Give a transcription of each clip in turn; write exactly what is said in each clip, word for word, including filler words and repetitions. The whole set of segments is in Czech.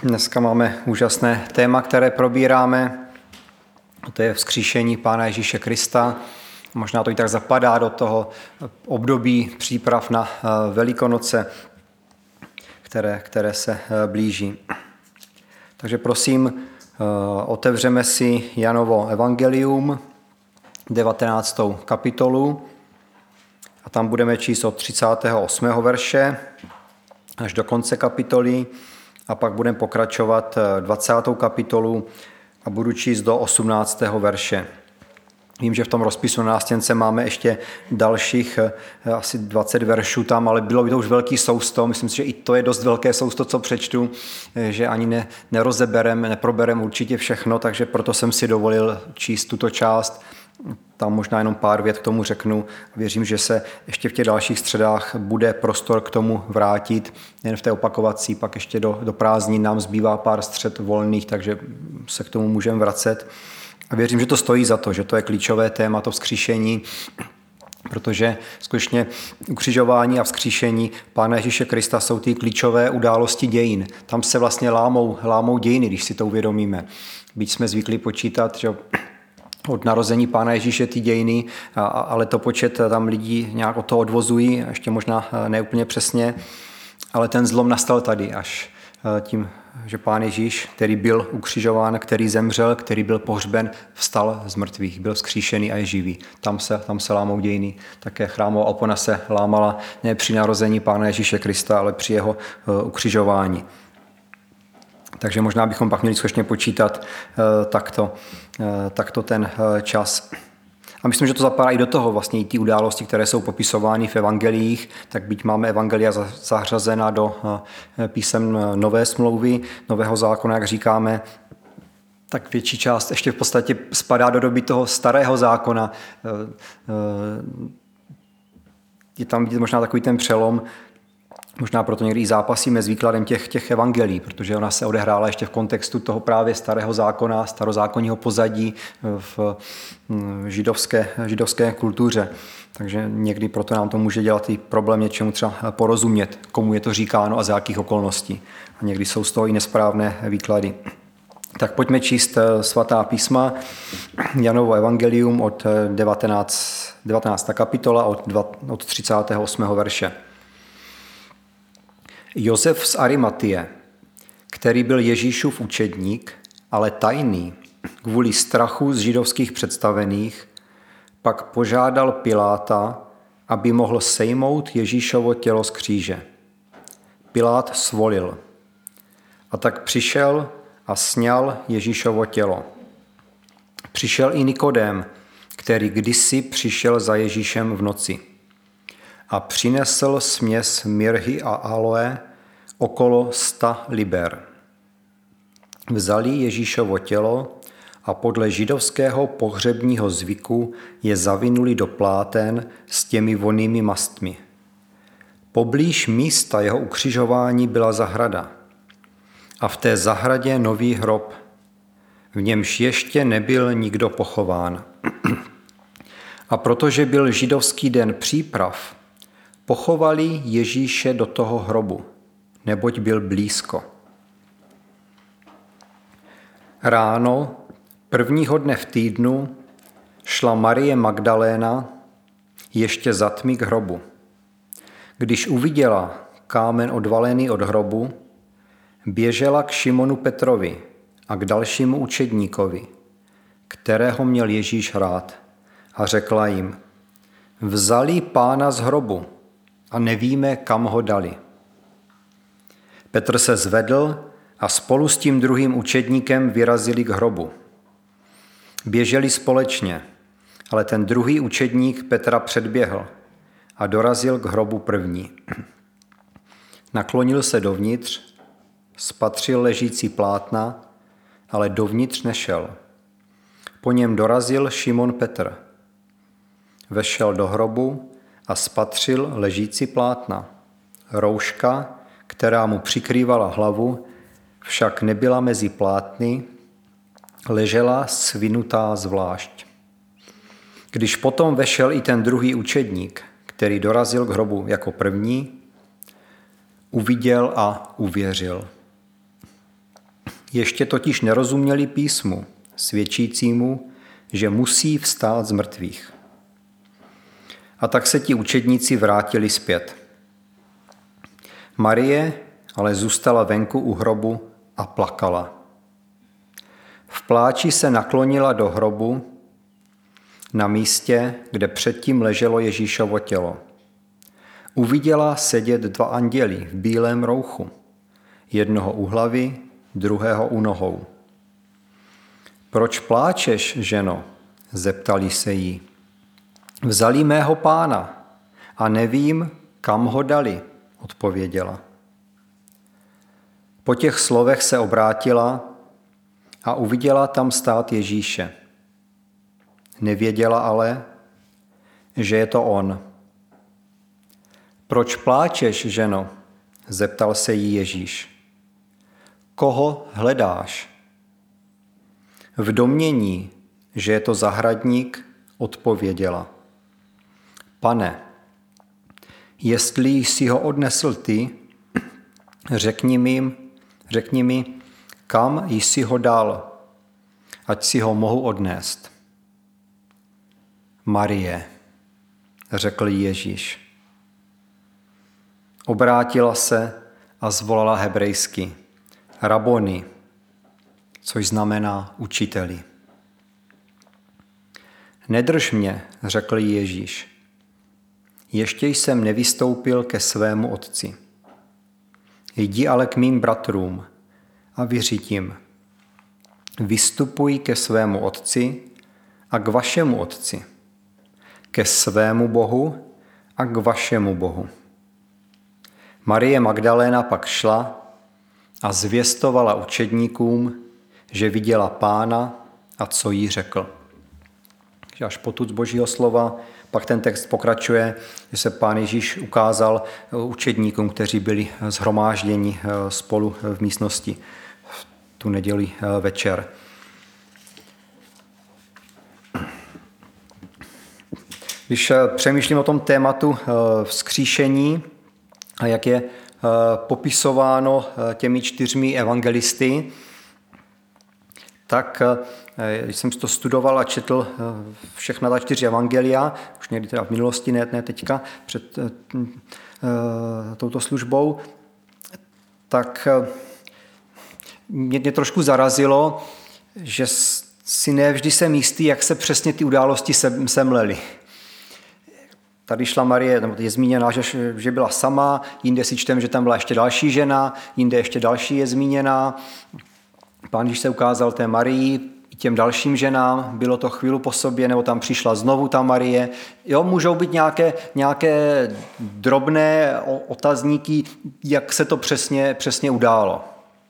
Dneska máme úžasné téma, které probíráme. To je vzkříšení Pána Ježíše Krista. Možná to i tak zapadá do toho období příprav na Velikonoce, které, které se blíží. Takže prosím, otevřeme si Janovo evangelium, devatenáctou kapitolu, a tam budeme číst od třicátého osmého verše až do konce kapitoly, a pak budeme pokračovat dvacátou kapitolu a budu číst do osmnáctého verše. Vím, že v tom rozpisu na nástěnce máme ještě dalších asi dvacet veršů tam, ale bylo by to už velký sousto. Myslím si, že i to je dost velké sousto, co přečtu, že ani ne, nerozeberem, neproberem určitě všechno, takže proto jsem si dovolil číst tuto část. Tam možná jenom pár vět k tomu řeknu. Věřím, že se ještě v těch dalších středách bude prostor k tomu vrátit. Jen v té opakovací, pak ještě do, do prázdnin nám zbývá pár střed volných, takže se k tomu můžeme vracet. A věřím, že to stojí za to, že to je klíčové téma, to vzkříšení, protože skutečně ukřižování a vzkříšení Pána Ježíše Krista jsou ty klíčové události dějin. Tam se vlastně lámou, lámou dějiny, když si to uvědomíme. Byť jsme zvyklí počítat, že od narození Pána Ježíše ty dějiny, ale to počet tam lidí nějak od toho odvozují, ještě možná neúplně přesně, ale ten zlom nastal tady až tím, že Pán Ježíš, který byl ukřižován, který zemřel, který byl pohřben, vstal z mrtvých, byl vzkříšený a je živý. Tam se, tam se lámou dějiny. Také chrámová opona se lámala ne při narození Pána Ježíše Krista, ale při jeho ukřižování. Takže možná bychom pak měli skutečně počítat uh, takto, uh, takto ten uh, čas. A myslím, že to zapadá i do toho vlastně i ty události, které jsou popisovány v evangeliích, tak byť máme evangelia zařazena do uh, písem Nové smlouvy, Nového zákona, jak říkáme, tak větší část ještě v podstatě spadá do doby toho starého zákona. Uh, uh, je tam vidět možná takový ten přelom. Možná proto někdy i zápasíme s výkladem těch, těch evangelí, protože ona se odehrála ještě v kontextu toho právě starého zákona, starozákonního pozadí v židovské, židovské kultuře. Takže někdy proto nám to může dělat i problém něčemu třeba porozumět, komu je to říkáno a za jakých okolností. A někdy jsou z toho i nesprávné výklady. Tak pojďme číst svatá písma, Janovo evangelium od devatenácté kapitola od, od třicátého osmého verše. Josef z Arimatie, který byl Ježíšův učedník, ale tajný kvůli strachu z židovských představených, pak požádal Piláta, aby mohl sejmout Ježíšovo tělo z kříže. Pilát svolil. A tak přišel a sňal Ježíšovo tělo. Přišel i Nikodém, který kdysi přišel za Ježíšem v noci. A přinesl směs mirhy a aloe okolo sta liber. Vzali Ježíšovo tělo a podle židovského pohřebního zvyku je zavinuli do pláten s těmi vonnými mastmi. Poblíž místa jeho ukřižování byla zahrada. A v té zahradě nový hrob, v němž ještě nebyl nikdo pochován. A protože byl židovský den příprav, pochovali Ježíše do toho hrobu, neboť byl blízko. Ráno, prvního dne v týdnu, šla Marie Magdaléna ještě za tmy k hrobu. Když uviděla kámen odvalený od hrobu, běžela k Šimonu Petrovi a k dalšímu učedníkovi, kterého měl Ježíš rád, a řekla jim: vzali Pána z hrobu a nevíme, kam ho dali. Petr se zvedl a spolu s tím druhým učedníkem vyrazili k hrobu. Běželi společně, ale ten druhý učedník Petra předběhl a dorazil k hrobu první. Naklonil se dovnitř, spatřil ležící plátna, ale dovnitř nešel. Po něm dorazil Šimon Petr. Vešel do hrobu a spatřil ležící plátna. Rouška, která mu přikrývala hlavu, však nebyla mezi plátny, ležela svinutá zvlášť. Když potom vešel i ten druhý učedník, který dorazil k hrobu jako první, uviděl a uvěřil. Ještě totiž nerozuměli písmu, svědčícímu, že musí vstát z mrtvých. A tak se ti učedníci vrátili zpět. Marie ale zůstala venku u hrobu a plakala. V pláči se naklonila do hrobu na místě, kde předtím leželo Ježíšovo tělo. Uviděla sedět dva anděli v bílém rouchu, jednoho u hlavy, druhého u nohou. Proč pláčeš, ženo? Zeptali se jí. Vzali mého pána a nevím, kam ho dali, odpověděla. Po těch slovech se obrátila a uviděla tam stát Ježíše. Nevěděla ale, že je to on. Proč pláčeš, ženo? Zeptal se jí Ježíš. Koho hledáš? V domnění, že je to zahradník, odpověděla. Pane, jestli jsi ho odnesl ty, řekni mi, řekni mi, kam jsi ho dal, ať si ho mohu odnést. Marie, řekl jí Ježíš. Obrátila se a zvolala hebrejsky Raboni, což znamená učiteli. Nedrž mě, řekl jí Ježíš. Ještě jsem nevystoupil ke svému otci. Jdi ale k mým bratrům a vyřiď jim. Vystupuj ke svému otci a k vašemu otci, ke svému Bohu a k vašemu Bohu. Marie Magdaléna pak šla a zvěstovala učedníkům, že viděla Pána a co jí řekl. Až potud z Božího slova, pak ten text pokračuje, že se Pán Ježíš ukázal učedníkům, kteří byli shromážděni spolu v místnosti v tu neděli večer. Když přemýšlím o tom tématu vzkříšení a jak je popisováno těmi čtyřmi evangelisty, tak když jsem to studoval a četl všechna ta čtyři evangelia, už někdy teda v minulosti, ne, ne teďka, před uh, touto službou, tak mě, mě trošku zarazilo, že si nevždy jsem jistý, jak se přesně ty události semlely. Tady šla Marie, nebo je zmíněná, že, že byla sama, jinde si čtem, že tam byla ještě další žena, jinde ještě další je zmíněná. Pán Ježíš se ukázal té Marii, i těm dalším ženám, bylo to chvíli po sobě, nebo tam přišla znovu ta Marie. Jo, můžou být nějaké, nějaké drobné otazníky, jak se to přesně, přesně událo.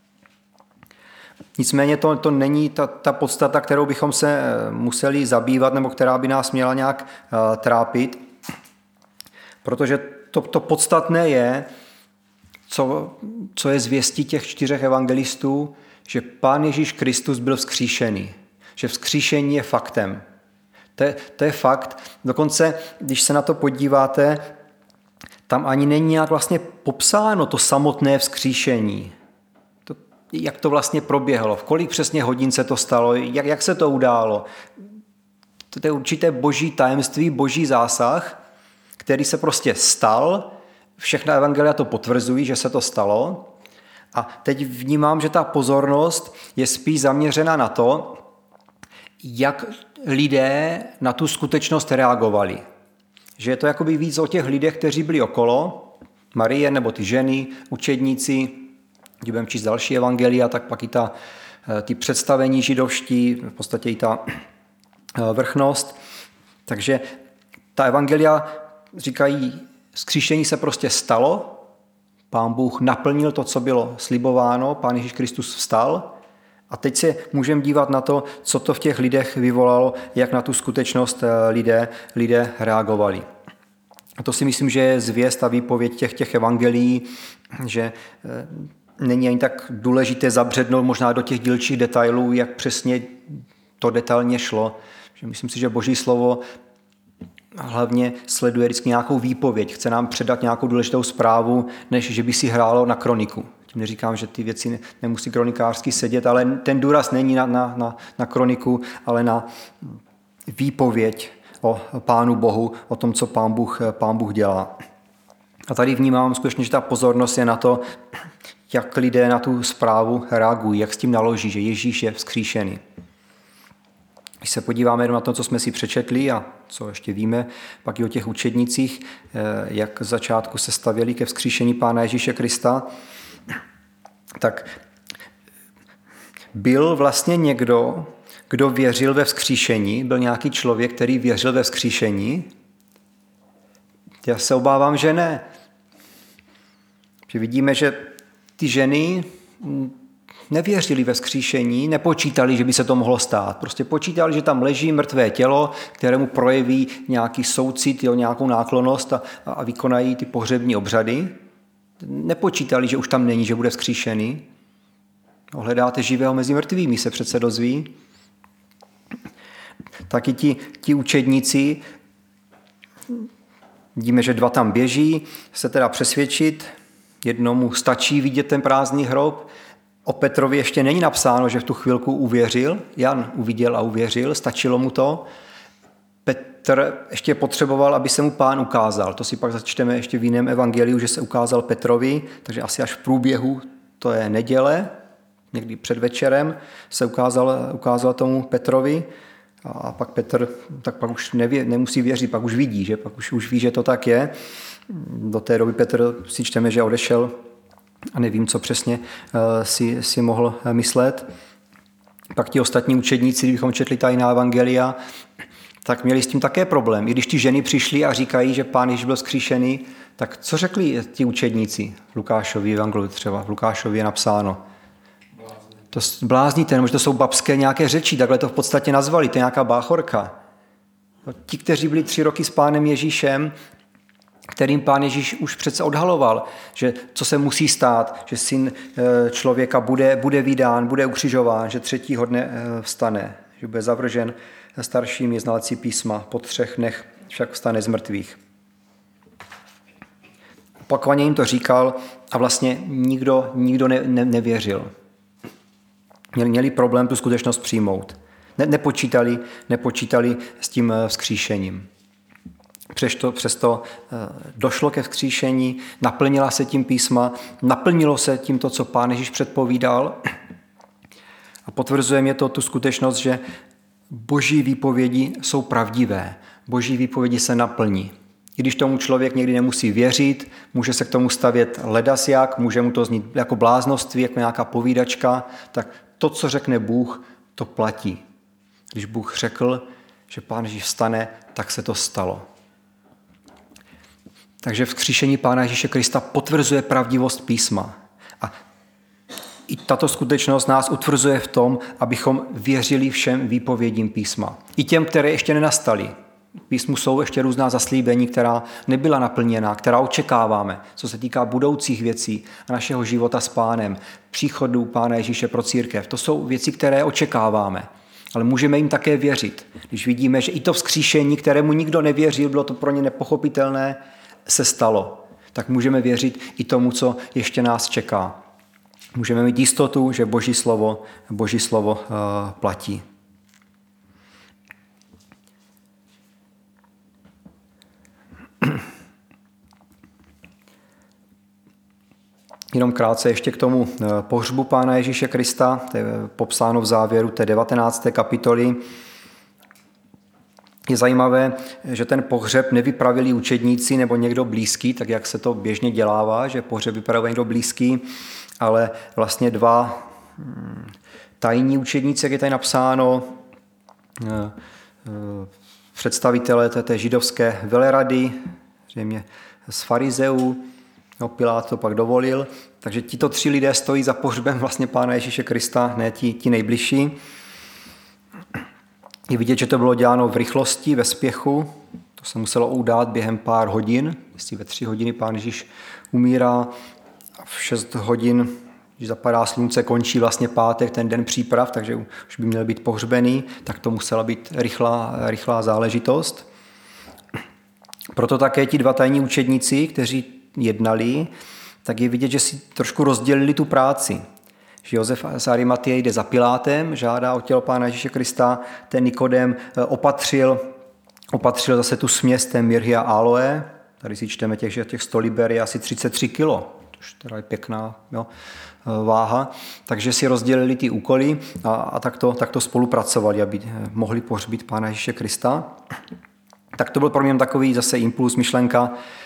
Nicméně to, to není ta, ta podstata, kterou bychom se museli zabývat, nebo která by nás měla nějak uh, trápit. Protože to, to podstatné je, co, co je zvěstí těch čtyřech evangelistů, že Pán Ježíš Kristus byl vzkříšený. Že vzkříšení je faktem. To je, to je fakt. Dokonce, když se na to podíváte, tam ani není nějak vlastně popsáno to samotné vzkříšení. To, jak to vlastně proběhlo, v kolik přesně hodin se to stalo, jak, jak se to událo. To je určité boží tajemství, boží zásah, který se prostě stal. Všechna evangelia to potvrzují, že se to stalo. A teď vnímám, že ta pozornost je spíš zaměřena na to, jak lidé na tu skutečnost reagovali. Že je to jakoby víc o těch lidech, kteří byli okolo, Marie nebo ty ženy, učedníci, když budeme číst další evangelia, tak pak i ta, ty představení židovští, v podstatě i ta vrchnost. Takže ta evangelia říkají, vzkříšení se prostě stalo, Pán Bůh naplnil to, co bylo slibováno, Pán Ježíš Kristus vstal a teď se můžeme dívat na to, co to v těch lidech vyvolalo, jak na tu skutečnost lidé, lidé reagovali. A to si myslím, že je zvěst a výpověď těch, těch evangelií, že není ani tak důležité zabřednout možná do těch dílčích detailů, jak přesně to detailně šlo. Že myslím si, že Boží slovo hlavně sleduje vždycky nějakou výpověď, chce nám předat nějakou důležitou zprávu, než že by si hrálo na kroniku. Tím neříkám, že ty věci nemusí kronikářsky sedět, ale ten důraz není na, na, na, na kroniku, ale na výpověď o Pánu Bohu, o tom, co Pán Bůh, Pán Bůh dělá. A tady vnímám skutečně, že ta pozornost je na to, jak lidé na tu zprávu reagují, jak s tím naloží, že Ježíš je vzkříšený. Když se podíváme na to, co jsme si přečetli a co ještě víme, pak i o těch učednicích, jak z začátku se stavěli ke vzkříšení Pána Ježíše Krista, tak byl vlastně někdo, kdo věřil ve vzkříšení, byl nějaký člověk, který věřil ve vzkříšení. Já se obávám, že ne. Že vidíme, že ty ženy nevěřili ve vzkříšení, nepočítali, že by se to mohlo stát. Prostě počítali, že tam leží mrtvé tělo, kterému projeví nějaký soucit, jo, nějakou náklonnost a, a vykonají ty pohřební obřady. Nepočítali, že už tam není, že bude vzkříšený. Hledáte živého mezi mrtvými, se přece dozví. Taky ti, ti učedníci, vidíme, že dva tam běží, se teda přesvědčit, jednomu stačí vidět ten prázdný hrob. O Petrovi ještě není napsáno, že v tu chvilku uvěřil. Jan uviděl a uvěřil, stačilo mu to. Petr ještě potřeboval, aby se mu Pán ukázal. To si pak začteme ještě v jiném evangeliu, že se ukázal Petrovi, takže asi až v průběhu, to je neděle, někdy před večerem, se ukázal, ukázal tomu Petrovi. A pak Petr, tak pak už nevě, nemusí věřit, pak už vidí, že pak už, už ví, že to tak je. Do té doby Petr si čteme, že odešel a nevím, co přesně si, si mohl myslet. Pak ti ostatní učedníci, kdybychom četli tajná evangelia, tak měli s tím také problém. I když ty ženy přišly a říkají, že Pán Ježíš byl vzkříšený, tak co řekli ti učedníci v Lukášově evangeliu třeba? V Lukášově je napsáno. To blázníte, nebo že to jsou babské nějaké řeči, takhle to v podstatě nazvali, to je nějaká báchorka. Ti, kteří byli tři roky s Pánem Ježíšem, kterým Pán Ježíš už přece odhaloval, že co se musí stát, že syn člověka bude, bude vydán, bude ukřižován, že třetího dne vstane, že bude zavržen staršími znalci písma, po třech dnech však vstane z mrtvých. Opakovaně jim to říkal a vlastně nikdo, nikdo ne, ne, nevěřil. Měli, měli problém tu skutečnost přijmout. Ne, nepočítali, nepočítali s tím vzkříšením. Přesto, přesto došlo ke vzkříšení, naplnila se tím písma, naplnilo se tím to, co Pán Ježíš předpovídal a potvrzuje mě to tu skutečnost, že Boží výpovědi jsou pravdivé. Boží výpovědi se naplní. I když tomu člověk někdy nemusí věřit, může se k tomu stavět ledasjak, může mu to znít jako bláznoství, jako nějaká povídačka, tak to, co řekne Bůh, to platí. Když Bůh řekl, že Pán Ježíš vstane, tak se to stalo. Takže vzkříšení Pána Ježíše Krista potvrzuje pravdivost písma. A i tato skutečnost nás utvrzuje v tom, abychom věřili všem výpovědím písma. I těm, které ještě nenastaly. V písmu jsou ještě různá zaslíbení, která nebyla naplněna, která očekáváme, co se týká budoucích věcí a našeho života s Pánem, příchodu Pána Ježíše pro církev. To jsou věci, které očekáváme, ale můžeme jim také věřit. Když vidíme, že i to vzkříšení, kterému nikdo nevěřil, bylo to pro ně nepochopitelné, se stalo, tak můžeme věřit i tomu, co ještě nás čeká. Můžeme mít jistotu, že Boží slovo, Boží slovo uh, platí. Jenom krátce ještě k tomu pohřbu Pána Ježíše Krista, to je popsáno v závěru té devatenácté kapitoly. Je zajímavé, že ten pohřeb nevypravili učedníci nebo někdo blízký, tak jak se to běžně dělává, že pohřeb vypravil někdo blízký, ale vlastně dva tajní učedníci, jak je tady napsáno, představitelé té židovské velerady, zřejmě z farizeů, no, Pilát to pak dovolil, takže tito tři lidé stojí za pohřbem vlastně Pána Ježíše Krista, ne ti, ti nejbližší. Je vidět, že to bylo děláno v rychlosti, ve spěchu, to se muselo udát během pár hodin, jestli ve tři hodiny Pán Ježíš umírá a v šest hodin, když zapadá slunce, končí vlastně pátek, ten den příprav, takže už by měl být pohřbený, tak to musela být rychlá, rychlá záležitost. Proto také ti dva tajní učedníci, kteří jednali, tak je vidět, že si trošku rozdělili tu práci. Že Josef z Arimatie jde za Pilátem, žádá o tělo Pána Ježíše Krista, ten Nikodem opatřil, opatřil zase tu směs té mirhy a aloe. Tady si čteme těch, že těch sto liber je asi třicet tři kilo, což teda je pěkná, jo, váha. Takže si rozdělili ty úkoly a, a takto, takto spolupracovali, aby mohli pohřbít Pána Ježíše Krista. Tak to byl pro mě takový zase impuls, myšlenka,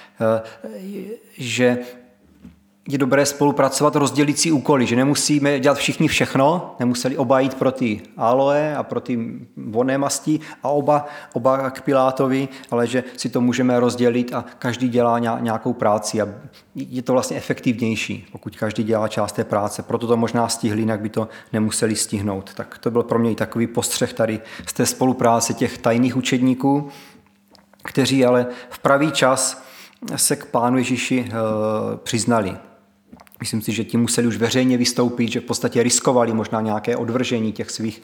že je dobré spolupracovat, rozdělit si úkoly, že nemusíme dělat všichni všechno, nemuseli oba jít pro ty aloe a pro ty vonné masti a oba, oba k Pilátovi, ale že si to můžeme rozdělit a každý dělá nějakou práci a je to vlastně efektivnější, pokud každý dělá část té práce. Proto to možná stihli, jinak by to nemuseli stihnout. Tak to byl pro mě i takový postřeh tady z té spolupráce těch tajných učedníků, kteří ale v pravý čas se k Pánu Ježíši přiznali. Myslím si, že ti museli už veřejně vystoupit, že v podstatě riskovali možná nějaké odvržení těch svých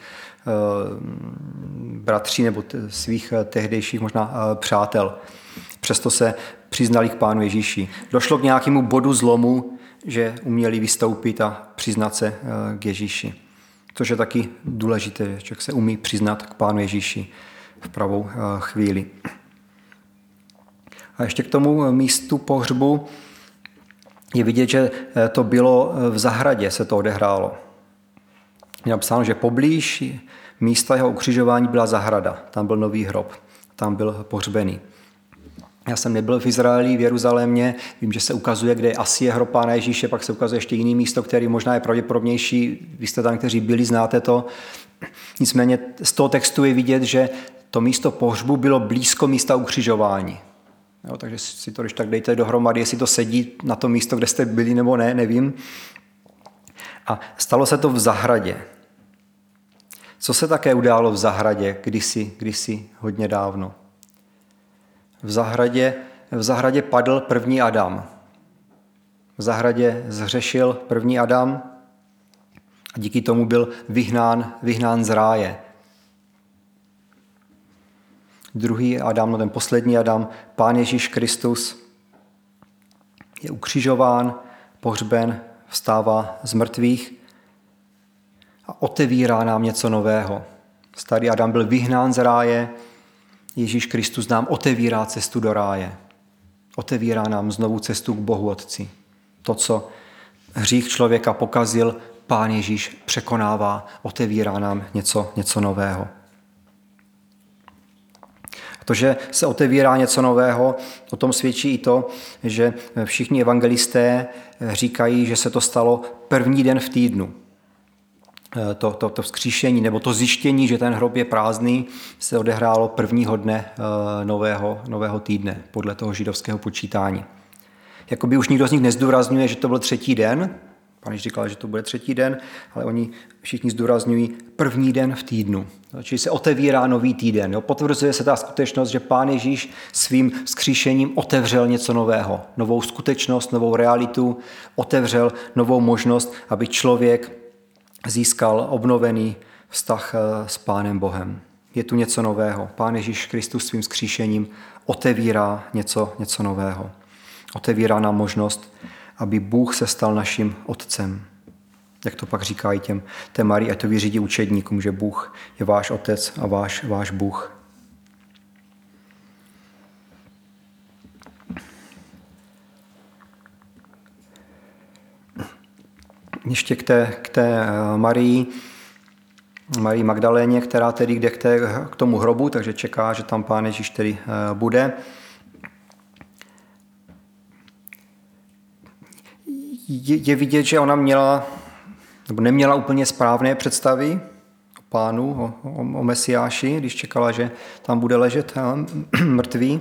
bratří nebo svých tehdejších možná přátel. Přesto se přiznali k Pánu Ježíši. Došlo k nějakému bodu zlomu, že uměli vystoupit a přiznat se k Ježíši. Což je taky důležité, že člověk se umí přiznat k Pánu Ježíši v pravou chvíli. A ještě k tomu místu pohřbu je vidět, že to bylo v zahradě, se to odehrálo. Je napsáno, že poblíž místa jeho ukřižování byla zahrada. Tam byl nový hrob, tam byl pohřbený. Já jsem nebyl v Izraeli, v Jeruzalémě, vím, že se ukazuje, kde asi je hrob Pána Ježíše, pak se ukazuje ještě jiný místo, který možná je pravděpodobnější. Vy jste tam, kteří byli, znáte to. Nicméně z toho textu je vidět, že to místo pohřbu bylo blízko místa ukřižování. Jo, takže si to když tak dejte dohromady, jestli to sedí na to místo, kde jste byli nebo ne, nevím. A stalo se to v zahradě. Co se také událo v zahradě kdysi, kdysi hodně dávno? V zahradě, v zahradě padl první Adam. V zahradě zhřešil první Adam a díky tomu byl vyhnán, vyhnán z ráje. Druhý Adam, no ten poslední Adam, Pán Ježíš Kristus, je ukřižován, pohřben, vstává z mrtvých a otevírá nám něco nového. Starý Adam byl vyhnán z ráje, Ježíš Kristus nám otevírá cestu do ráje. Otevírá nám znovu cestu k Bohu Otci. To, co hřích člověka pokazil, Pán Ježíš překonává, otevírá nám něco, něco nového. To, že se otevírá něco nového, o tom svědčí i to, že všichni evangelisté říkají, že se to stalo první den v týdnu. To, to, to vzkříšení nebo to zjištění, že ten hrob je prázdný, se odehrálo prvního dne nového, nového týdne podle toho židovského počítání. Jakoby už nikdo z nich nezdůrazňuje, že to byl třetí den. Pán Ježíš říkal, že to bude třetí den, ale oni všichni zdůrazňují první den v týdnu. Čili se otevírá nový týden. Jo? Potvrzuje se ta skutečnost, že Pán Ježíš svým vzkříšením otevřel něco nového. Novou skutečnost, novou realitu, otevřel novou možnost, aby člověk získal obnovený vztah s Pánem Bohem. Je tu něco nového. Pán Ježíš Kristus svým vzkříšením otevírá něco, něco nového. Otevírá nám možnost, aby Bůh se stal naším otcem. Jak to pak říká i těm té Marii, a to vyřídí učedníkům, že Bůh je váš otec a váš, váš Bůh. Ještě k té, k té Marii, Marii Magdaléně, která tedy jde k, té, k tomu hrobu, takže čeká, že tam Pán Ježíš tedy bude. Je, je vidět, že ona měla, nebo neměla úplně správné představy o Pánu, o, o, o Mesiáši, když čekala, že tam bude ležet mrtvý.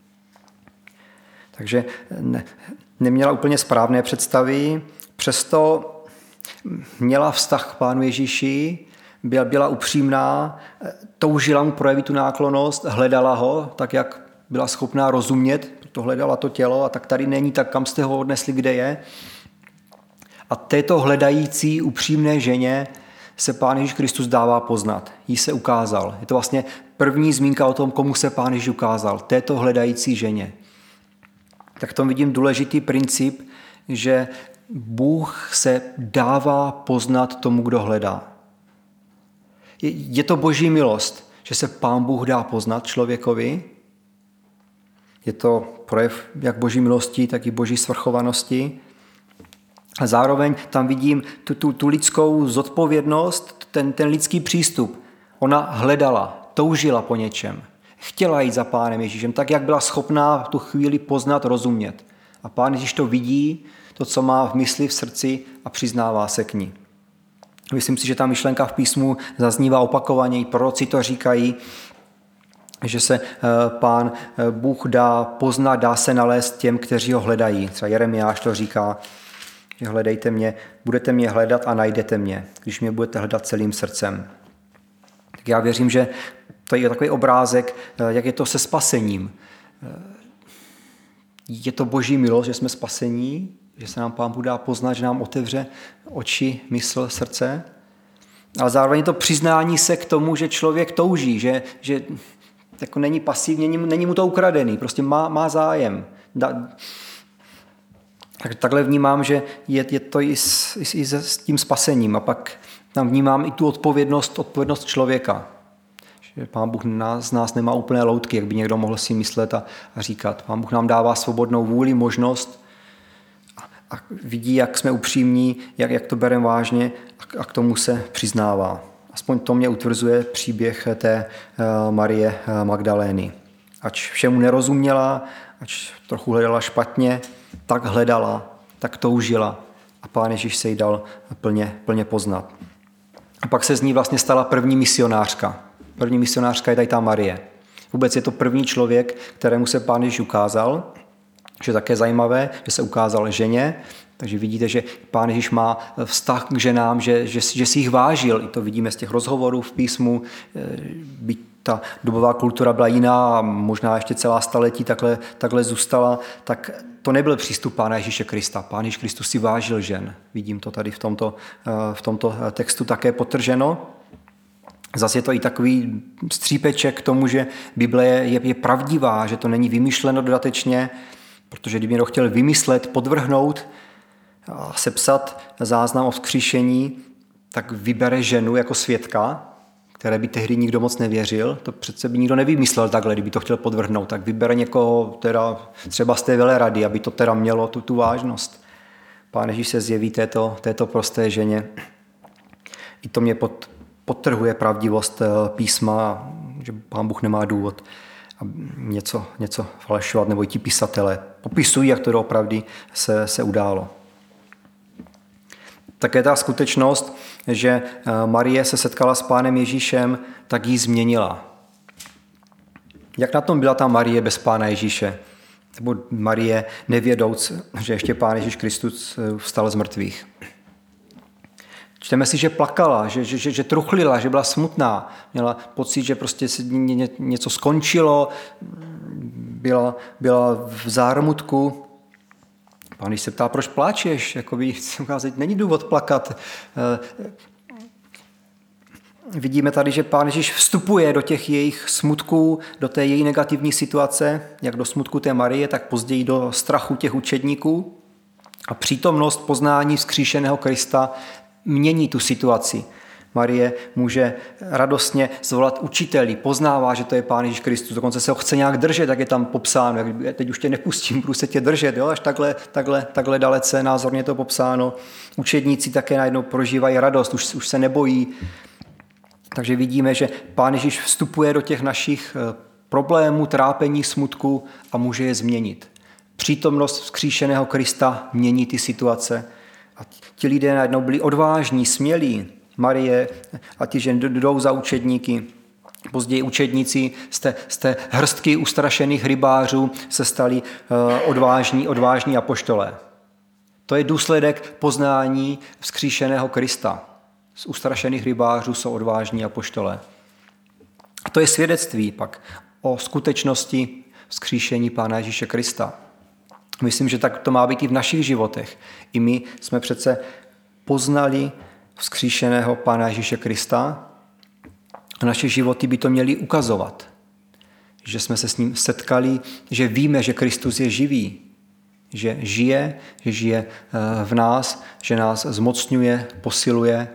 Takže ne, neměla úplně správné představy, přesto měla vztah k Pánu Ježíši, byla, byla upřímná, toužila mu projevit tu náklonnost, hledala ho, tak jak byla schopná rozumět, to hledala to tělo a tak tady není, tak kam jste ho odnesli, kde je. A této hledající upřímné ženě se Pán Ježíš Kristus dává poznat. Jí se ukázal. Je to vlastně první zmínka o tom, komu se Pán Ježíš ukázal. Této hledající ženě. Tak v tom vidím důležitý princip, že Bůh se dává poznat tomu, kdo hledá. Je to boží milost, že se Pán Bůh dá poznat člověkovi. Je to projev jak boží milosti, tak i boží svrchovanosti. A zároveň tam vidím tu, tu, tu lidskou zodpovědnost, ten, ten lidský přístup. Ona hledala, toužila po něčem. Chtěla jít za Pánem Ježíšem, tak jak byla schopná v tu chvíli poznat, rozumět. A Pán Ježíš to vidí, to, co má v mysli, v srdci a přiznává se k ní. Myslím si, že ta myšlenka v písmu zaznívá opakovaně, i proroci to říkají, že se Pán Bůh dá poznat, dá se nalézt těm, kteří ho hledají. Třeba Jeremiáš to říká, že hledejte mě, budete mě hledat a najdete mě, když mě budete hledat celým srdcem. Tak já věřím, že to je takový obrázek, jak je to se spasením. Je to boží milost, že jsme spasení, že se nám Pán Bůh dá poznat, že nám otevře oči, mysl, srdce. Ale zároveň je to přiznání se k tomu, že člověk touží, že, že jako není pasivní, není, není mu to ukradený, prostě má, má zájem. Da, tak, takhle vnímám, že je, je to i s, i, i s tím spasením. A pak tam vnímám i tu odpovědnost, odpovědnost člověka. Že Pán Bůh nás, z nás nemá úplné loutky, jak by někdo mohl si myslet a, a říkat. Pán Bůh nám dává svobodnou vůli, možnost a, a vidí, jak jsme upřímní, jak, jak to bereme vážně a, a k tomu se přiznává. Aspoň to mě utvrzuje příběh té uh, Marie uh, Magdalény. Ač všemu nerozuměla, ač trochu hledala špatně, tak hledala, tak toužila a Pán Ježíš se jí dal plně, plně poznat. A pak se z ní vlastně stala první misionářka. První misionářka je tady ta Marie. Vůbec je to první člověk, kterému se Pán Ježíš ukázal, že je také zajímavé, že se ukázal ženě, takže vidíte, že Pán Ježíš má vztah k ženám, že, že, že si jich vážil. I to vidíme z těch rozhovorů v písmu, byť ta dobová kultura byla jiná a možná ještě celá staletí takhle, takhle zůstala, tak to nebyl přístup Pána Ježíše Krista. Pán Ježíš Kristus si vážil žen. Vidím to tady v tomto, v tomto textu také potrženo. Zase je to i takový střípeček k tomu, že Bible je, je pravdivá, že to není vymyšleno dodatečně, protože kdyby někdo chtěl vymyslet, podvrhnout a sepsat záznam o vzkříšení, tak vybere ženu jako svědka, které by tehdy nikdo moc nevěřil. To přece by nikdo nevymyslel takhle, kdyby to chtěl podvrhnout. Tak vybere někoho teda třeba z té velerady, aby to teda mělo tu, tu vážnost. Pán Ježíš se zjeví této, této prosté ženě. I to mě pod, podtrhuje pravdivost písma, že Pán Bůh nemá důvod něco, něco falšovat, nebo i ti písatelé popisují, jak to doopravdy se, se událo. Také ta skutečnost, že Marie se setkala s Pánem Ježíšem, tak ji změnila. Jak na tom byla ta Marie bez Pána Ježíše? Nebo Marie nevědouc, že ještě Pán Ježíš Kristus vstal z mrtvých. Čteme si, že plakala, že, že, že, že truchlila, že byla smutná. Měla pocit, že prostě se něco skončilo, byla, byla v zármutku. Pán Ježíš se ptá, proč pláčeš? Jakoby, není důvod plakat. Vidíme tady, že Pán Ježíš vstupuje do těch jejich smutků, do té její negativní situace, jak do smutku té Marie, tak později do strachu těch učedníků. A přítomnost poznání vzkříšeného Krista mění tu situaci. Marie může radostně zvolat učiteli, poznává, že to je Pán Ježíš Kristus, dokonce se ho chce nějak držet, jak je tam popsáno, jak teď už tě nepustím, budu se tě držet, jo? Až takhle, takhle, takhle dalece názorně to popsáno. Učedníci také najednou prožívají radost, už, už se nebojí. Takže vidíme, že Pán Ježíš vstupuje do těch našich problémů, trápení, smutku a může je změnit. Přítomnost vzkříšeného Krista mění ty situace. A ti lidé najednou byli odvážní, smělí. Marie a ti ženy jdou za učedníky. Později učedníci z té, z té hrstky ustrašených rybářů se stali odvážní, odvážní apoštolé. To je důsledek poznání vzkříšeného Krista. Z ustrašených rybářů jsou odvážní apoštolé. A to je svědectví pak o skutečnosti vzkříšení Pána Ježíše Krista. Myslím, že tak to má být i v našich životech. I my jsme přece poznali vzkříšeného Pána Ježíše Krista a naše životy by to měly ukazovat. Že jsme se s ním setkali, že víme, že Kristus je živý, že žije, že žije v nás, že nás zmocňuje, posiluje.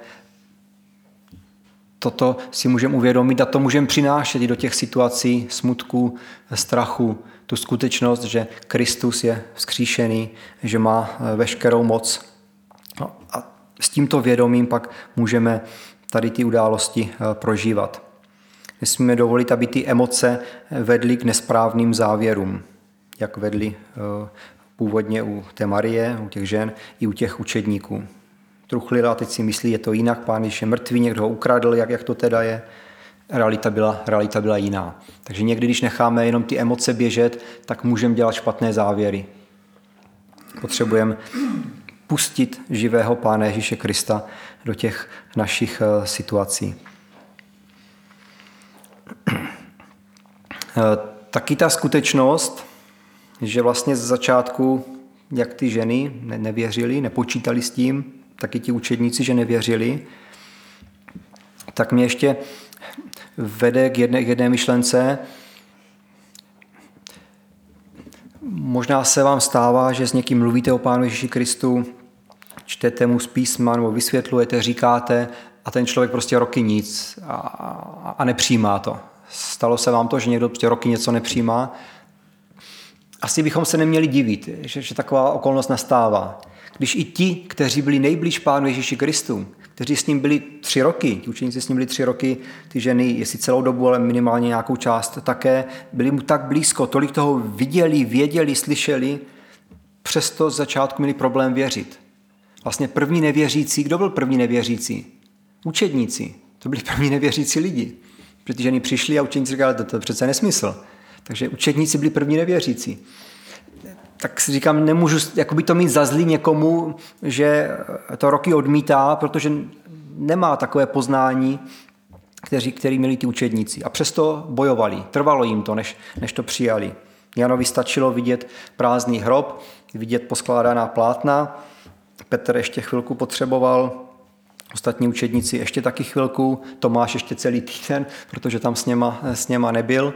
Toto si můžeme uvědomit a to můžeme přinášet i do těch situací smutku, strachu, tu skutečnost, že Kristus je vzkříšený, že má veškerou moc. No a s tímto vědomím pak můžeme tady ty události prožívat. Nesmíme dovolit, aby ty emoce vedly k nesprávným závěrům, jak vedly původně u té Marie, u těch žen i u těch učedníků. Truchlila, teď si myslí, je to jinak, Pán Ježíš je mrtvý, někdo ho ukradl, jak, jak to teda je. Realita byla, realita byla jiná. Takže někdy, když necháme jenom ty emoce běžet, tak můžeme dělat špatné závěry. Potřebujeme pustit živého Pána Ježíše Krista do těch našich situací. Taky ta skutečnost, že vlastně z začátku, jak ty ženy nevěřili, nepočítali s tím, taky ti učedníci, že nevěřili, tak mě ještě vede k jedné, k jedné myšlence. Možná se vám stává, že s někým mluvíte o Pánu Ježíši Kristu, čtete mu z písma nebo vysvětlujete, říkáte a ten člověk prostě roky nic a, a nepřijímá to. Stalo se vám to, že někdo prostě roky něco nepřijímá? Asi bychom se neměli divit, že, že taková okolnost nastává. Když i ti, kteří byli nejblíž Pánu Ježíši Kristu, kteří s ním byli tři roky, ti učeníci s ním byli tři roky, ty ženy, jestli celou dobu, ale minimálně nějakou část také, byli mu tak blízko, tolik toho viděli, věděli, slyšeli, přesto z začátku měli problém věřit. Vlastně první nevěřící, kdo byl první nevěřící? Učedníci. To byli první nevěřící lidi. Protože ty ženy přišli a učeníci říkali, to, to je přece nesmysl. Takže učedníci byli první nevěřící. Tak si říkám, nemůžu jakoby to mít za zlý někomu, že to roky odmítá, protože nemá takové poznání, kteří, který měli ty učedníci. A přesto bojovali. Trvalo jim to, než, než to přijali. Janovi stačilo vidět prázdný hrob, vidět poskládaná plátna. Petr ještě chvilku potřeboval, ostatní učedníci ještě taky chvilku, Tomáš ještě celý týden, protože tam s něma, s něma nebyl.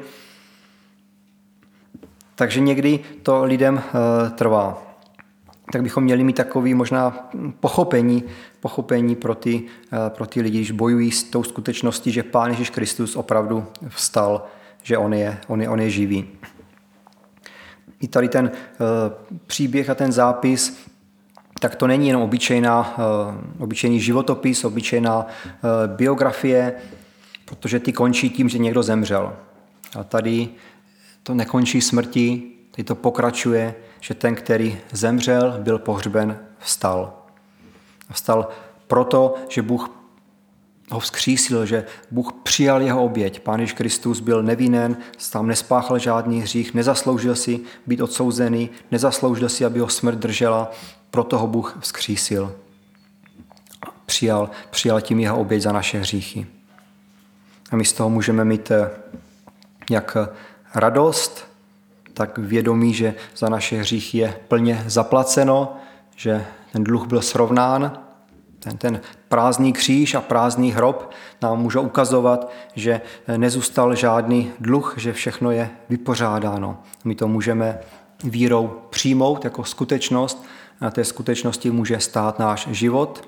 Takže někdy to lidem e, trvá. Tak bychom měli mít takový možná pochopení, pochopení pro ty, e, pro ty lidi, když bojují s tou skutečností, že Pán Ježíš Kristus opravdu vstal, že on je, on je, on je živý. I tady ten e, příběh a ten zápis, tak to není jenom obyčejná, e, obyčejný životopis, obyčejná e, biografie, protože ty končí tím, že někdo zemřel. A tady to nekončí smrtí, tady to pokračuje, že ten, který zemřel, byl pohřben, vstal. Vstal proto, že Bůh ho vzkřísil, že Bůh přijal jeho oběť. Pán Ježíš Kristus byl nevinen, tam nespáchal žádný hřích, nezasloužil si být odsouzený, nezasloužil si, aby ho smrt držela, proto ho Bůh vzkřísil. Přijal, přijal tím jeho oběť za naše hříchy. A my z toho můžeme mít jak radost, tak vědomí, že za naše hříchy je plně zaplaceno, že ten dluh byl srovnán. Ten, ten prázdný kříž a prázdný hrob nám může ukazovat, že nezůstal žádný dluh, že všechno je vypořádáno. My to můžeme vírou přijmout jako skutečnost. Na té skutečnosti může stát náš život.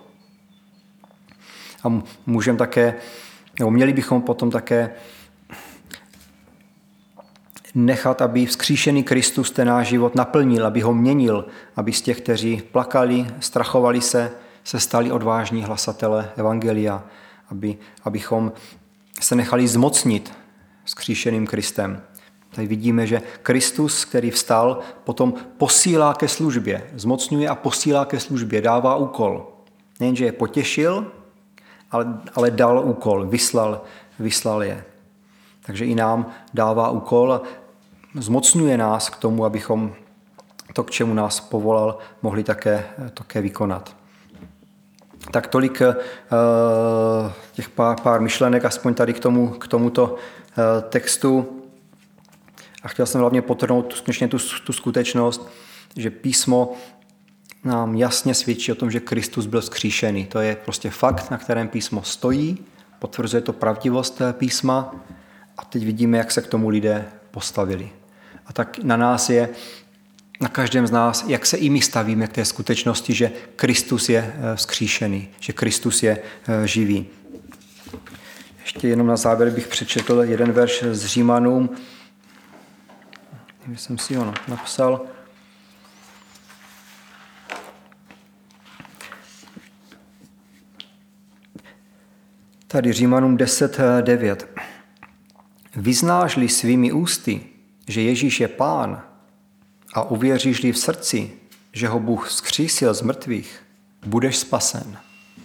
A můžeme také, nebo měli bychom potom také nechat, aby vzkříšený Kristus ten náš život naplnil, aby ho měnil, aby z těch, kteří plakali, strachovali se, se stali odvážní hlasatele evangelia, aby, abychom se nechali zmocnit vzkříšeným Kristem. Tady vidíme, že Kristus, který vstal, potom posílá ke službě, zmocňuje a posílá ke službě, dává úkol. Nejenže je potěšil, ale, ale dal úkol, vyslal, vyslal je. Takže i nám dává úkol a zmocňuje nás k tomu, abychom to, k čemu nás povolal, mohli také, také vykonat. Tak tolik uh, těch pár, pár myšlenek, aspoň tady k, tomu, k tomuto uh, textu. A chtěl jsem hlavně podtrhnout skutečně tu, tu skutečnost, že písmo nám jasně svědčí o tom, že Kristus byl vzkříšený. To je prostě fakt, na kterém písmo stojí, potvrzuje to pravdivost písma a teď vidíme, jak se k tomu lidé postavili. A tak na nás je, na každém z nás, jak se i my stavíme k té skutečnosti, že Kristus je vzkříšený, že Kristus je živý. Ještě jenom na závěr bych přečetl jeden verš z Římanům. Já jsem si ho napsal. Tady Římanům deset devět. Vyznáš-li svými ústy, že Ježíš je Pán, a uvěříš-li v srdci, že ho Bůh vzkřísil z mrtvých, budeš spasen.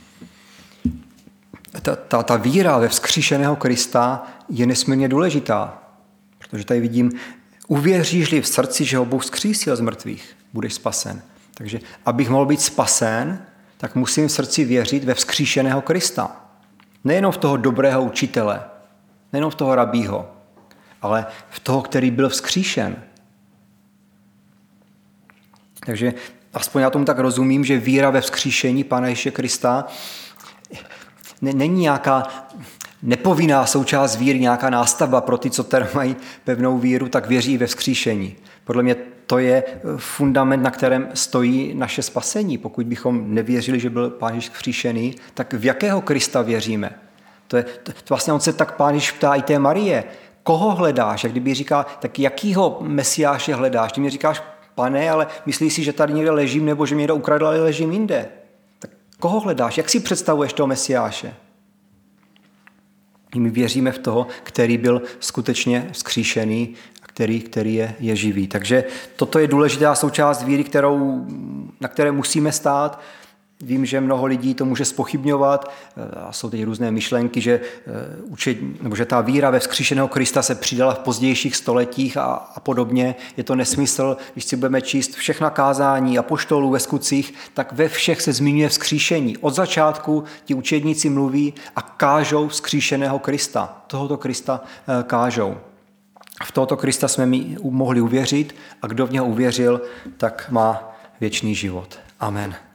Ta, ta, ta víra ve vzkříšeného Krista je nesmírně důležitá, protože tady vidím, uvěříš-li v srdci, že ho Bůh vzkřísil z mrtvých, budeš spasen. Takže abych mohl být spasen, tak musím v srdci věřit ve vzkříšeného Krista. Nejenom v toho dobrého učitele, nejenom v toho rabího, ale v toho, který byl vzkříšen. Takže aspoň já tomu tak rozumím, že víra ve vzkříšení Pána Ježíše Krista není nějaká nepovinná součást víry, nějaká nástavba pro ty, co tady mají pevnou víru, tak věří ve vzkříšení. Podle mě to je fundament, na kterém stojí naše spasení. Pokud bychom nevěřili, že byl Pán Ježíš vzkříšený, tak v jakého Krista věříme? To je, to, vlastně on se tak Pán Ježíš ptá i té Marie. Koho hledáš? A kdyby říká, tak jakýho Mesiáše hledáš? Ty mi říkáš, Pane, ale myslíš si, že tady někde ležím, nebo že mě někdo ukradl, ale ležím jinde. Tak koho hledáš? Jak si představuješ toho Mesiáše? My věříme v toho, který byl skutečně vzkříšený, který, který je, je živý. Takže toto je důležitá součást víry, kterou, na které musíme stát. Vím, že mnoho lidí to může zpochybňovat a jsou teď různé myšlenky, že, učit, nebo že ta víra ve vzkříšeného Krista se přidala v pozdějších stoletích a, a podobně. Je to nesmysl, když si budeme číst všechna kázání apoštolů ve skutcích, tak ve všech se zmiňuje vzkříšení. Od začátku ti učedníci mluví a kážou vzkříšeného Krista. Tohoto Krista kážou. V tohoto Krista jsme mi mohli uvěřit a kdo v něho uvěřil, tak má věčný život. Amen.